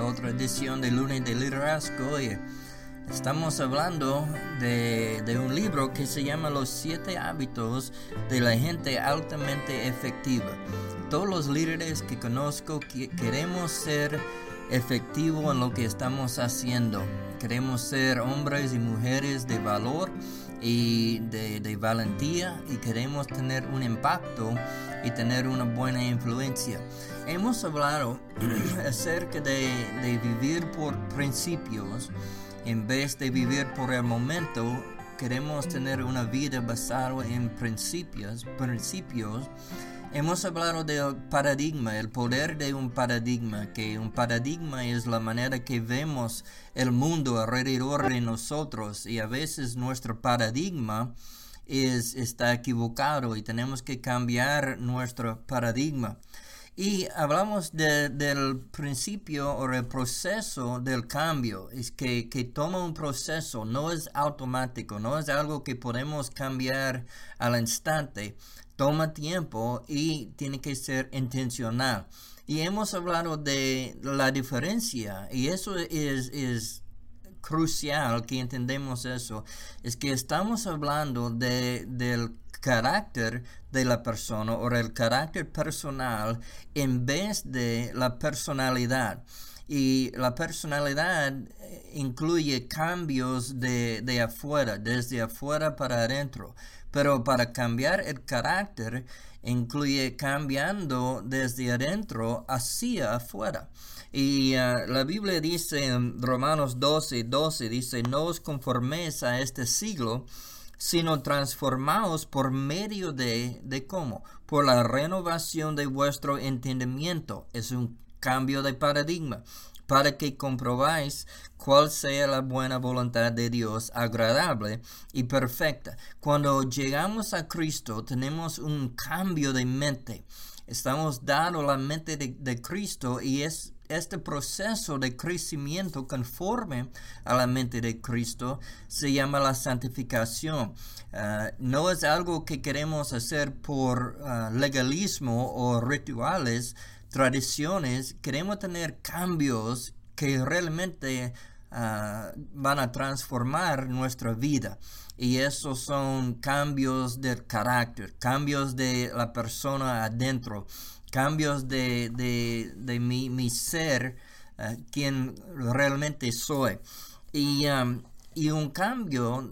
otra edición de Lunes de Liderazgo y estamos hablando de un libro que se llama Los 7 hábitos de la gente altamente efectiva. Todos los líderes que conozco queremos ser efectivos en lo que estamos haciendo. Queremos ser hombres y mujeres de valor y de valentía, y queremos tener un impacto y tener una buena influencia. Hemos hablado acerca de vivir por principios en vez de vivir por el momento. Queremos tener una vida basada en principios. Hemos hablado del paradigma, el poder de un paradigma, que un paradigma es la manera que vemos el mundo alrededor de nosotros, y a veces nuestro paradigma está equivocado y tenemos que cambiar nuestro paradigma. Y hablamos del principio o el proceso del cambio, es que toma un proceso, no es automático, no es algo que podemos cambiar al instante. Toma tiempo y tiene que ser intencional. Y hemos hablado de la diferencia, y eso es crucial que entendemos eso. Es que estamos hablando del carácter de la persona o el carácter personal en vez de la personalidad. Y la personalidad incluye cambios de afuera, desde afuera para adentro. Pero para cambiar el carácter incluye cambiando desde adentro hacia afuera. Y la Biblia dice en Romanos 12:12, dice: no os conforméis a este siglo, sino transformaos por medio de ¿cómo? Por la renovación de vuestro entendimiento. Es un cambio de paradigma, para que comprobáis cuál sea la buena voluntad de Dios, agradable y perfecta. Cuando llegamos a Cristo, tenemos un cambio de mente. Estamos dados la mente de Cristo, y es este proceso de crecimiento conforme a la mente de Cristo se llama la santificación. No es algo que queremos hacer por legalismo o rituales, tradiciones. Queremos tener cambios que realmente van a transformar nuestra vida, y esos son cambios del carácter, cambios de la persona adentro, cambios de mi ser, quien realmente soy, y un cambio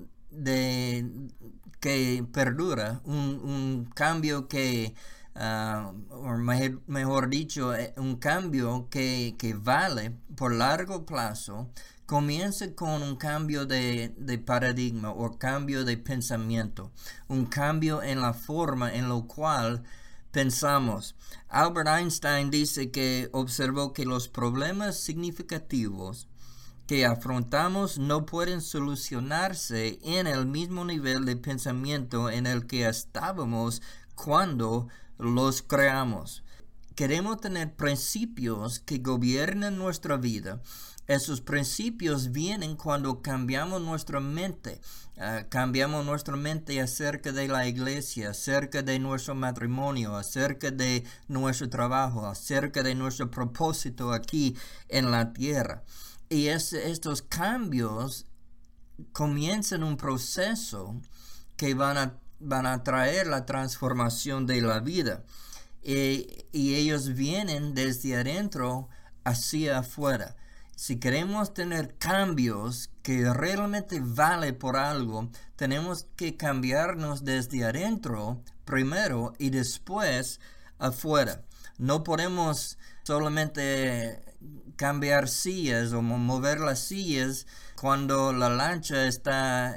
que perdura, un cambio que o mejor dicho, un cambio que vale por largo plazo. Comienza con un cambio de paradigma o cambio de pensamiento, un cambio en la forma en la cual pensamos. Albert Einstein dice que observó que los problemas significativos que afrontamos no pueden solucionarse en el mismo nivel de pensamiento en el que estábamos cuando los creamos. Queremos tener principios que gobiernen nuestra vida. Esos principios vienen cuando cambiamos nuestra mente. Cambiamos nuestra mente acerca de la iglesia, acerca de nuestro matrimonio, acerca de nuestro trabajo, acerca de nuestro propósito aquí en la tierra. Y estos cambios comienzan un proceso que van a traer la transformación de la vida. Y ellos vienen desde adentro hacia afuera. Si queremos tener cambios que realmente vale por algo, tenemos que cambiarnos desde adentro primero y después afuera. No podemos solamente cambiar sillas o mover las sillas cuando la lancha está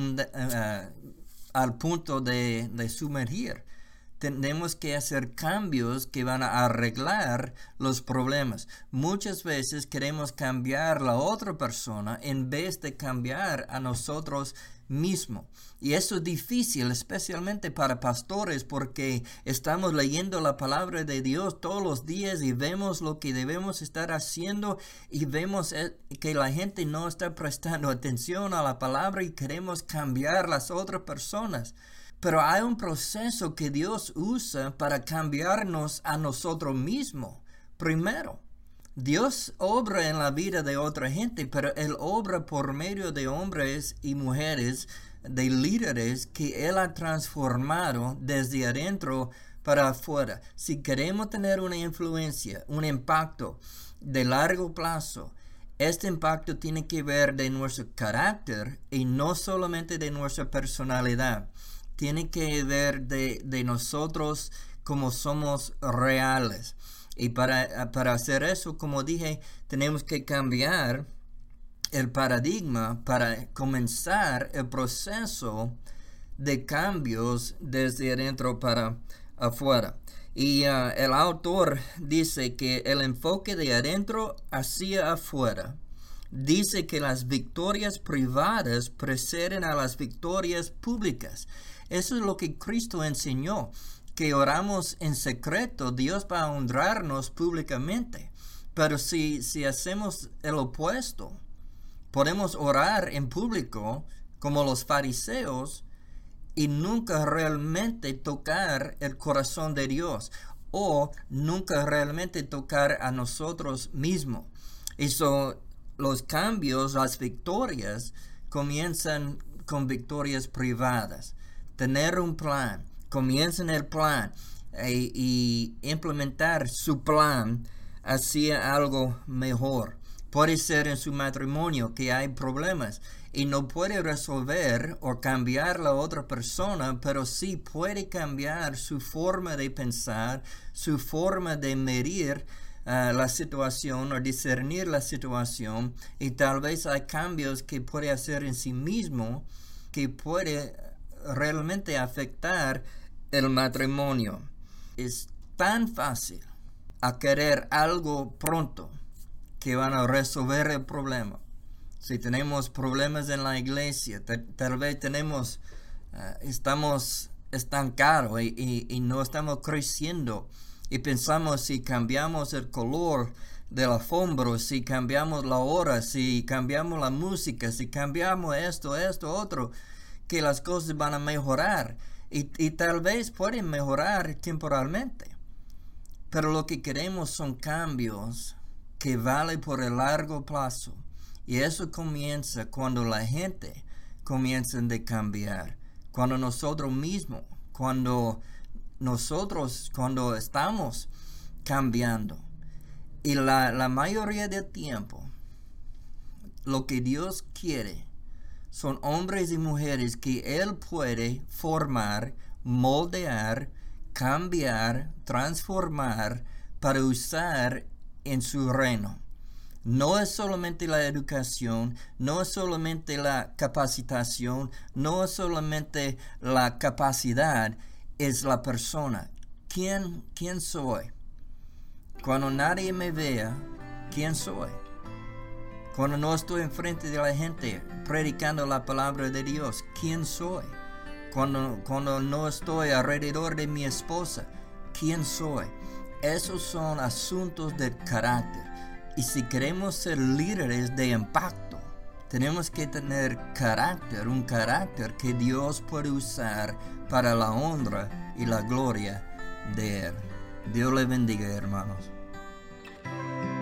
al punto de sumergir. Tenemos que hacer cambios que van a arreglar los problemas. Muchas veces queremos cambiar a la otra persona en vez de cambiar a nosotros mismos. Y eso es difícil, especialmente para pastores, porque estamos leyendo la palabra de Dios todos los días y vemos lo que debemos estar haciendo, y vemos que la gente no está prestando atención a la palabra y queremos cambiar a las otras personas. Pero hay un proceso que Dios usa para cambiarnos a nosotros mismos primero. Dios obra en la vida de otra gente, pero Él obra por medio de hombres y mujeres, de líderes que Él ha transformado desde adentro para afuera. Si queremos tener una influencia, un impacto de largo plazo, este impacto tiene que ver de nuestro carácter y no solamente de nuestra personalidad. Tiene que ver de nosotros como somos reales. Y para hacer eso, como dije, tenemos que cambiar el paradigma para comenzar el proceso de cambios desde adentro para afuera. Y el autor dice que el enfoque de adentro hacia afuera dice que las victorias privadas preceden a las victorias públicas. Eso es lo que Cristo enseñó, que oramos en secreto, Dios va a honrarnos públicamente. Pero si hacemos el opuesto, podemos orar en público como los fariseos y nunca realmente tocar el corazón de Dios o nunca realmente tocar a nosotros mismos. Y los cambios, las victorias, comienzan con victorias privadas. Tener un plan, comiencen el plan y implementar su plan hacia algo mejor. Puede ser en su matrimonio que hay problemas y no puede resolver o cambiar la otra persona, pero sí puede cambiar su forma de pensar, su forma de medir la situación o discernir la situación, y tal vez hay cambios que puede hacer en sí mismo que puede realmente afectar el matrimonio. Es tan fácil a querer algo pronto que van a resolver el problema. Si tenemos problemas en la iglesia, tal vez estamos estancados y no estamos creciendo, y pensamos si cambiamos el color del alfombra, si cambiamos la hora, si cambiamos la música, si cambiamos esto, otro, que las cosas van a mejorar. Y tal vez pueden mejorar temporalmente. Pero lo que queremos son cambios que valen por el largo plazo. Y eso comienza cuando la gente comienza a cambiar. Cuando nosotros mismos, cuando estamos cambiando. Y la mayoría del tiempo, lo que Dios quiere son hombres y mujeres que Él puede formar, moldear, cambiar, transformar para usar en su reino. No es solamente la educación, no es solamente la capacitación, no es solamente la capacidad, es la persona. ¿Quién soy? Cuando nadie me vea, ¿quién soy? Cuando no estoy enfrente de la gente predicando la palabra de Dios, ¿quién soy? Cuando no estoy alrededor de mi esposa, ¿quién soy? Esos son asuntos del carácter. Y si queremos ser líderes de impacto, tenemos que tener carácter, un carácter que Dios puede usar para la honra y la gloria de Él. Dios le bendiga, hermanos.